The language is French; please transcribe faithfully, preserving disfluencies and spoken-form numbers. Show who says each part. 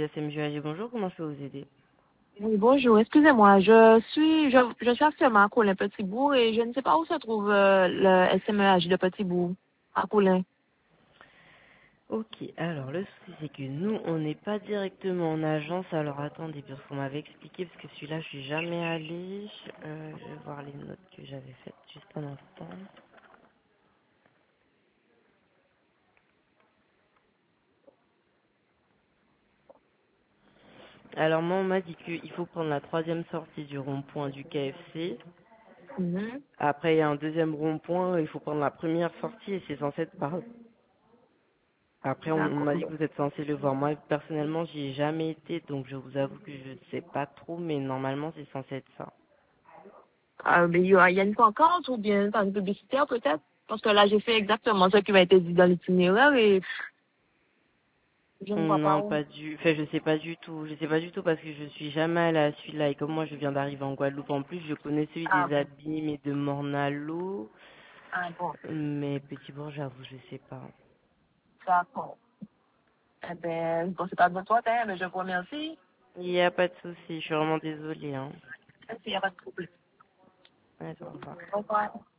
Speaker 1: S M J A G, bonjour, comment je peux vous aider?
Speaker 2: Oui, bonjour, excusez-moi, je suis je, je suis actuellement à Colin Petit-Bourg et je ne sais pas où se trouve euh, le S M E H de Petit-Bourg, à Colin.
Speaker 1: Ok, alors le souci c'est que nous, on n'est pas directement en agence, alors attendez, parce qu'on m'avait expliqué, parce que celui-là, je suis jamais allée. Euh, je vais voir les notes que j'avais faites, juste un instant. Alors moi, on m'a dit qu'il faut prendre la troisième sortie du rond-point du K F C.
Speaker 2: Mhm.
Speaker 1: Après, il y a un deuxième rond-point, il faut prendre la première sortie et c'est censé être par Après, on, on
Speaker 2: D'accord.
Speaker 1: m'a dit que vous êtes censé le voir. Moi, personnellement, j'y ai jamais été, donc je vous avoue que je ne sais pas trop, mais normalement, c'est censé être ça.
Speaker 2: Euh, mais il y a il y a une pancarte ou bien une publicitaire peut-être? Parce que là, j'ai fait exactement ce qui m'a été dit dans l'itinéraire et je ne vois pas
Speaker 1: Non,
Speaker 2: où.
Speaker 1: pas du, enfin, je sais pas du tout. Je sais pas du tout parce que je suis jamais allée à celui-là et comme moi, je viens d'arriver en Guadeloupe en plus, je connais celui
Speaker 2: Ah
Speaker 1: des
Speaker 2: bon,
Speaker 1: Abîmes et de Mornalo,
Speaker 2: ah bon,
Speaker 1: mais Petit-Bourg, j'avoue, je sais pas.
Speaker 2: d'accord. Eh bien, bon, c'est pas de votre faute, hein, mais je vous remercie.
Speaker 1: Il y a pas de souci, je suis vraiment désolée, hein.
Speaker 2: Merci, il n'y a pas de problème.
Speaker 1: Ouais, au revoir.
Speaker 2: Au revoir.